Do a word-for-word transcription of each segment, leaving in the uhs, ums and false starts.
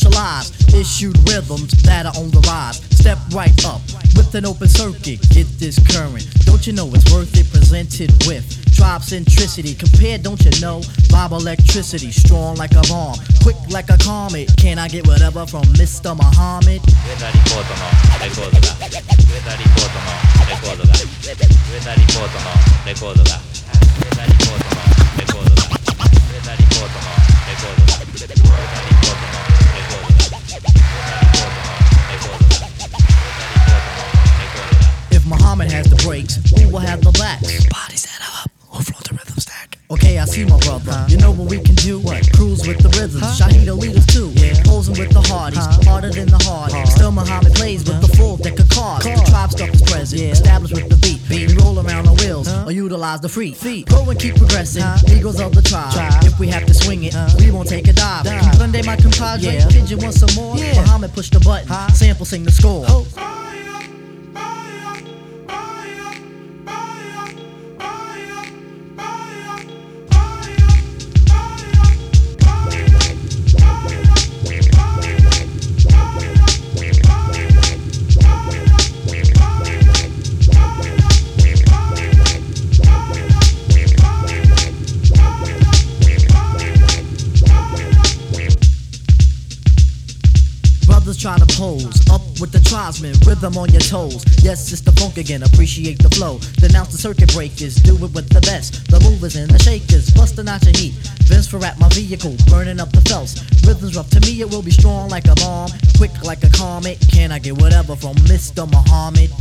socialize. Issued rhythms that are on the rise. Step right up with an open circuit. Get this current. Don't you know it's worth it? Presented with tribe centricity. Compared, don't you know? Vibe electricity. Strong like a bomb. Quick like a comet. Can I get whatever from Mister Muhammad? 上田リポートのレコードが上田リポートのレコードが上田リポートのレコードが上田リポートのレコードが上田リポートのレコードが上田リポートのレコードが上田リポートのレコードが上田リポートのレコードが上田リポートのレコードが If Muhammad has the breaks, who will have the backs? Bodies that are up, who float the rhythm stack. Okay, I see my brother. You know what we can do? What? Cruise with the rhythms. Shahida leaders too. Yeah. Posing with the hardies, harder than the hard. Still Muhammad plays with the full deck of cards. The tribe stuff is present, established with the beat. We roll around on wheels or utilize the free feet. Go and keep progressing. Eagles of the tribe. If we have to swing it, we won't take a dive. Sunday my compadre, did you want some more? Muhammad push the button, sample sing the score. Brothers try to pose, up with the tribesmen, rhythm on your toes. Yes, it's the funk again, appreciate the flow. Denounce the circuit breakers, do it with the best. The movers and the shakers, busting out your heat. Vince for at my vehicle, burning up the felts. Rhythms rough, to me it will be strong like a bomb. Quick like a comet, can I get whatever from Mister Muhammad?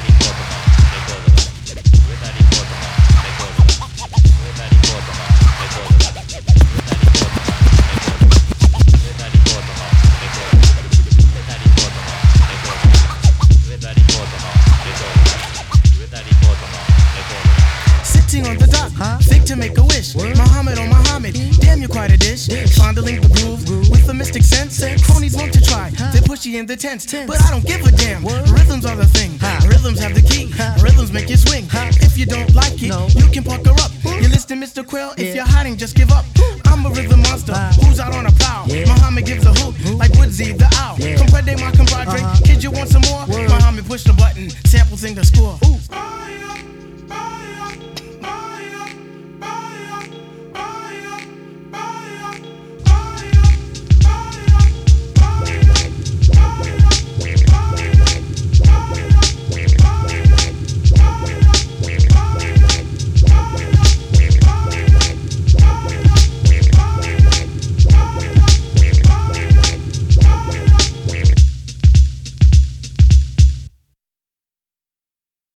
Sitting on the dock, huh? Think to make a wish. Word? Muhammad on Muhammad, damn you quite a dish. dish. Fondling the groove, groove with a mystic sense. sense. Cronies want to try, huh? They're pushy in the tense. tense. But I don't give a damn. Word? Rhythms are the thing. Huh? Rhythms have the key. Huh? Rhythms make you swing. Huh? If you don't like it, no. you can pucker up. You listen, Mister Quill. If yeah. you're hiding, just give up. I'm a rhythm monster huh? who's out on a prowl. Yeah. Muhammad gives a hoot Who? like Woodsy the owl. Yeah. Comprende my compadre. Uh-huh. Kid, you want some more? Word. Muhammad push the button, sample sing the score. Ooh.